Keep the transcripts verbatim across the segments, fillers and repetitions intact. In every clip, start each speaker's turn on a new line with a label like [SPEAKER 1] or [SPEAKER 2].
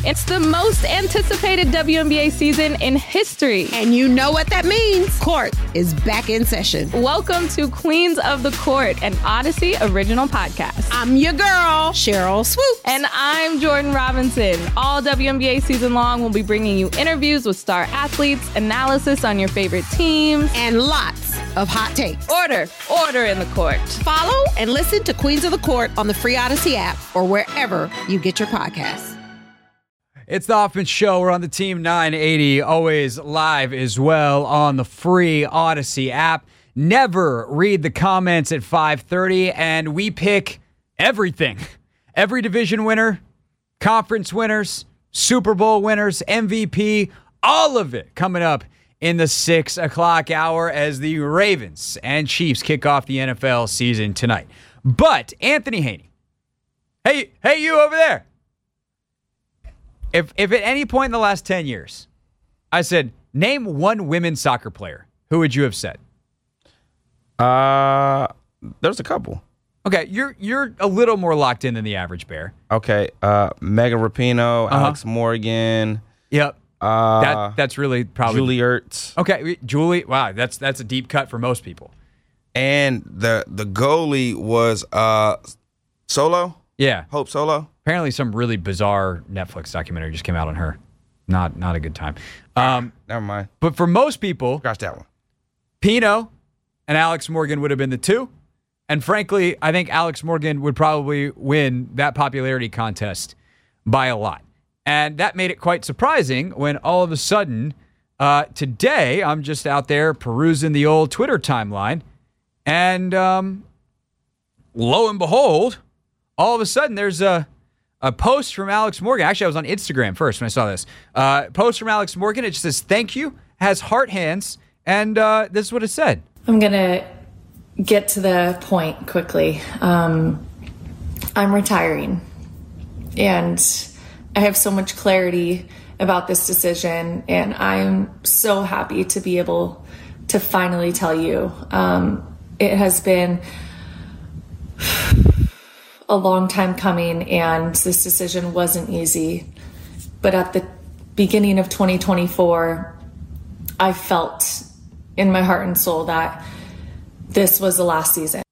[SPEAKER 1] It's the most anticipated W N B A season in history.
[SPEAKER 2] And you know what that means. Court is back in session.
[SPEAKER 1] Welcome to Queens of the Court, an Odyssey original podcast.
[SPEAKER 2] I'm your girl, Cheryl Swoops.
[SPEAKER 1] And I'm Jordan Robinson. All W N B A season long, we'll be bringing you interviews with star athletes, analysis on your favorite teams,
[SPEAKER 2] and lots of hot takes.
[SPEAKER 1] Order, order in the court.
[SPEAKER 2] Follow and listen to Queens of the Court on the free Odyssey app or wherever you get your podcasts.
[SPEAKER 3] It's the Hoffman Show. We're on the Team nine eighty, always live as well on the free Odyssey app. Never read the comments at five thirty, and we pick everything. Every division winner, conference winners, Super Bowl winners, M V P, all of it coming up in the six o'clock hour as the Ravens and Chiefs kick off the N F L season tonight. But Anthony Haney, hey, hey, you over there. If if at any point in the last ten years, I said, name one women's soccer player, who would you have said?
[SPEAKER 4] Uh, there's a couple.
[SPEAKER 3] Okay, you're you're a little more locked in than the average bear.
[SPEAKER 4] Okay, uh, Megan Rapinoe,
[SPEAKER 3] Uh-huh.
[SPEAKER 4] Alex Morgan.
[SPEAKER 3] Yep.
[SPEAKER 4] Uh,
[SPEAKER 3] that That's really probably...
[SPEAKER 4] Julie Ertz.
[SPEAKER 3] Okay, Julie, wow, that's that's a deep cut for most people.
[SPEAKER 4] And the the goalie was uh, Solo?
[SPEAKER 3] Yeah.
[SPEAKER 4] Hope Solo?
[SPEAKER 3] Apparently some really bizarre Netflix documentary just came out on her. Not not a good time. Um,
[SPEAKER 4] Never mind.
[SPEAKER 3] but for most people,
[SPEAKER 4] Scratch that one.
[SPEAKER 3] Pino and Alex Morgan would have been the two. And frankly, I think Alex Morgan would probably win that popularity contest by a lot. And that made it quite surprising when all of a sudden, uh, today, I'm just out there perusing the old Twitter timeline. And um, lo and behold, all of a sudden there's a A post from Alex Morgan. Actually, I was on Instagram first when I saw this. Uh, post from Alex Morgan. It just says, thank you, has heart hands, and uh, this is what it said.
[SPEAKER 5] I'm going to get to the point quickly. Um, I'm retiring, and I have so much clarity about this decision, and I'm so happy to be able to finally tell you. Um, it has been a long time coming, and this decision wasn't easy. But at the beginning of twenty twenty-four, I felt in my heart and soul that this was the last season.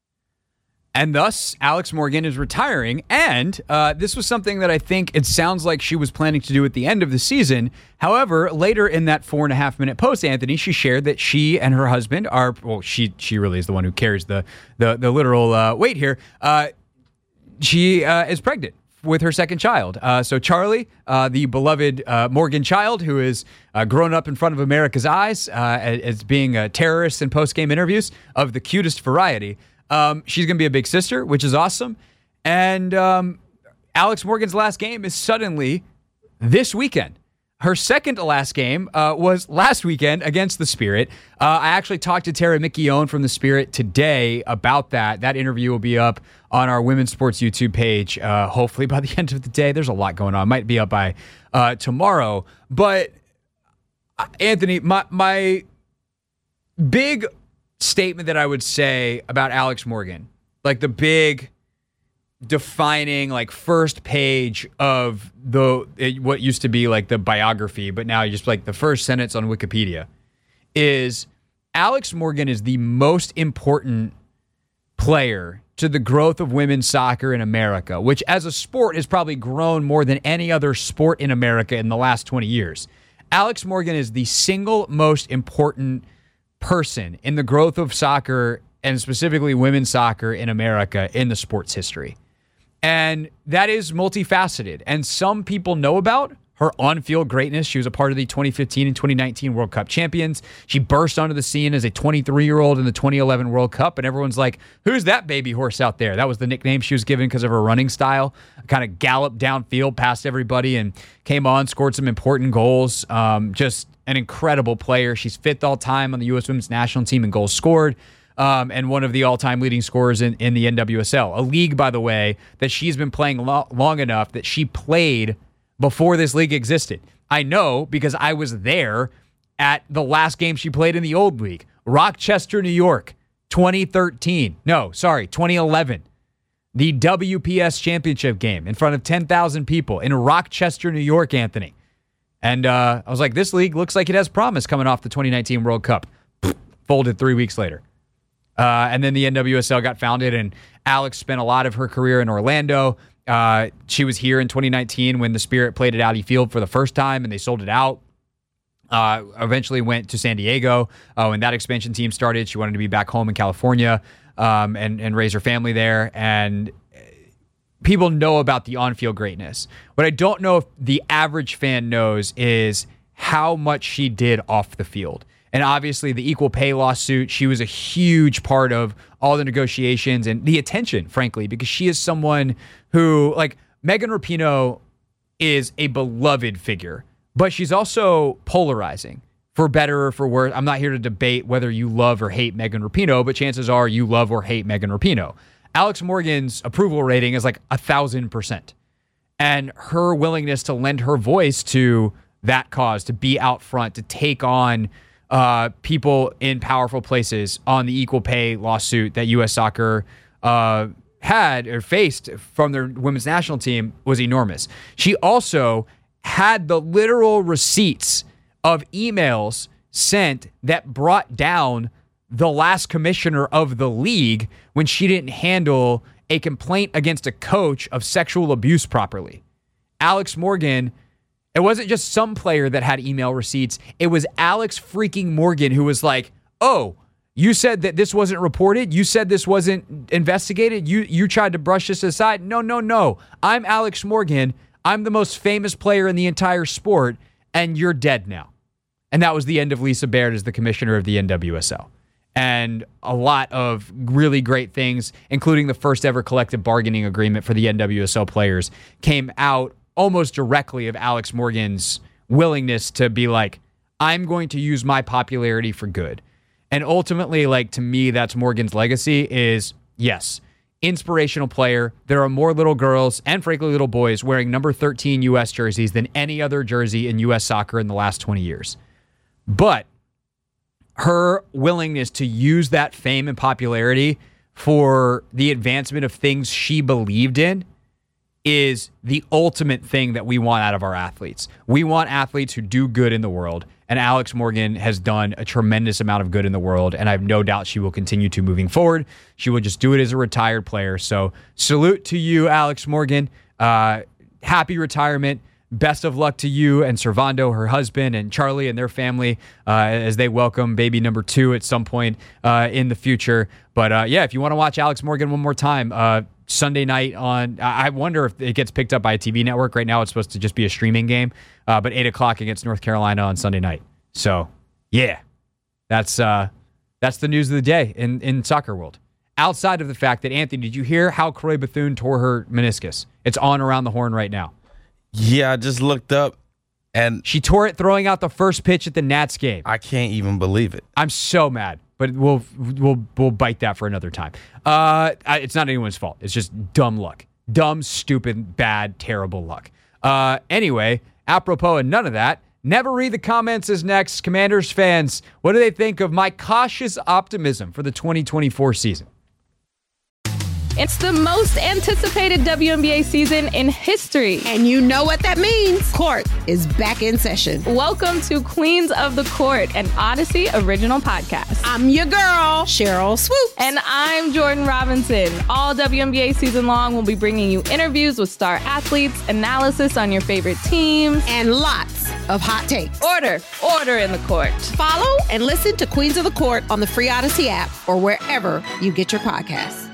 [SPEAKER 3] And thus, Alex Morgan is retiring. And uh, this was something that I think it sounds like she was planning to do at the end of the season. However, later in that four and a half minute post, Anthony, she shared that she and her husband are, well, she she really is the one who carries the, the, the literal uh, weight here. Uh, She uh, is pregnant with her second child. Uh, so Charlie, uh, the beloved uh, Morgan child, who is uh, grown up in front of America's eyes uh, as being a terrorist in post-game interviews of the cutest variety, um, she's going to be a big sister, which is awesome. And um, Alex Morgan's last game is suddenly this weekend. Her second to last game uh, was last weekend against the Spirit. Uh, I actually talked to Tara Micchione from the Spirit today about that. That interview will be up on our Women's Sports YouTube page, uh, hopefully by the end of the day. There's a lot going on. Might be up by uh, tomorrow. But, uh, Anthony, my, my big statement that I would say about Alex Morgan, like the big defining like first page of the it, what used to be like the biography, but now just like the first sentence on Wikipedia, is Alex Morgan is the most important player to the growth of women's soccer in America, which as a sport has probably grown more than any other sport in America in the last twenty years. Alex Morgan is the single most important person in the growth of soccer, and specifically women's soccer in America in the sport's history. And that is multifaceted. And some people know about her on-field greatness. She was a part of the twenty fifteen and twenty nineteen World Cup champions. She burst onto the scene as a twenty-three-year-old in the twenty eleven World Cup, and everyone's like, who's that baby horse out there? That was the nickname she was given because of her running style. Kind of galloped downfield past everybody and came on, scored some important goals. Um, just an incredible player. She's fifth all-time on the U S Women's National Team in goals scored. Um, and one of the all-time leading scorers in, in the N W S L. A league, by the way, that she's been playing lo- long enough that she played before this league existed. I know because I was there at the last game she played in the old league. Rochester, New York, twenty thirteen. No, sorry, twenty eleven. the W P S championship game in front of ten thousand people in Rochester, New York, Anthony. And uh, I was like, this league looks like it has promise coming off the twenty nineteen World Cup. Folded three weeks later. Uh, and then the N W S L got founded, and Alex spent a lot of her career in Orlando. Uh, she was here in twenty nineteen when the Spirit played at Audi Field for the first time, and they sold it out. Uh, eventually went to San Diego. Uh, when that expansion team started, she wanted to be back home in California um, and, and raise her family there. And people know about the on-field greatness. What I don't know if the average fan knows is how much she did off the field. And obviously the equal pay lawsuit, she was a huge part of all the negotiations and the attention, frankly, because she is someone who, like, Megan Rapinoe is a beloved figure, but she's also polarizing, for better or for worse. I'm not here to debate whether you love or hate Megan Rapinoe, but chances are you love or hate Megan Rapinoe. Alex Morgan's approval rating is like a thousand percent. And her willingness to lend her voice to that cause, to be out front, to take on uh, people in powerful places on the equal pay lawsuit that U S Soccer uh, had or faced from their women's national team was enormous. She also had the literal receipts of emails sent that brought down the last commissioner of the league when she didn't handle a complaint against a coach of sexual abuse properly. Alex Morgan, it wasn't just some player that had email receipts. It was Alex freaking Morgan who was like, oh, you said that this wasn't reported? You said this wasn't investigated? You you tried to brush this aside? No, no, no. I'm Alex Morgan. I'm the most famous player in the entire sport, and you're dead now. And that was the end of Lisa Baird as the commissioner of the N W S L. And a lot of really great things, including the first ever collective bargaining agreement for the N W S L players, came out almost directly of Alex Morgan's willingness to be like, I'm going to use my popularity for good. And ultimately, like, to me, that's Morgan's legacy is, yes, inspirational player. There are more little girls and, frankly, little boys wearing number thirteen U S jerseys than any other jersey in U S soccer in the last twenty years. But her willingness to use that fame and popularity for the advancement of things she believed in is the ultimate thing that we want out of our athletes. We want athletes who do good in the world, and Alex Morgan has done a tremendous amount of good in the world, and I have no doubt she will continue to moving forward. She will just do it as a retired player. So salute to you, Alex Morgan. Uh, happy retirement. Best of luck to you and Servando, her husband, and Charlie and their family uh, as they welcome baby number two at some point uh, in the future. But uh, yeah, if you want to watch Alex Morgan one more time, uh, Sunday night on, I wonder if it gets picked up by a T V network. Right now it's supposed to just be a streaming game, uh, but eight o'clock against North Carolina on Sunday night. So yeah, that's uh, that's the news of the day in, in soccer world. Outside of the fact that, Anthony, did you hear how Croy Bethune tore her meniscus? It's on around the horn right now.
[SPEAKER 4] Yeah, I just looked up, and
[SPEAKER 3] she tore it throwing out the first pitch at the Nats game.
[SPEAKER 4] I can't even believe it.
[SPEAKER 3] I'm so mad, but we'll we'll we'll bite that for another time. Uh, it's not anyone's fault. It's just dumb luck, dumb, stupid, bad, terrible luck. Uh, anyway, apropos of none of that, Never Read the Comments is next. Commanders fans, what do they think of my cautious optimism for the twenty twenty-four season?
[SPEAKER 1] It's the most anticipated W N B A season in history.
[SPEAKER 2] And you know what that means. Court is back in session.
[SPEAKER 1] Welcome to Queens of the Court, an Odyssey original podcast.
[SPEAKER 2] I'm your girl, Cheryl Swoops.
[SPEAKER 1] And I'm Jordan Robinson. All W N B A season long, we'll be bringing you interviews with star athletes, analysis on your favorite teams,
[SPEAKER 2] and lots of hot takes.
[SPEAKER 1] Order, order in the court.
[SPEAKER 2] Follow and listen to Queens of the Court on the free Odyssey app or wherever you get your podcasts.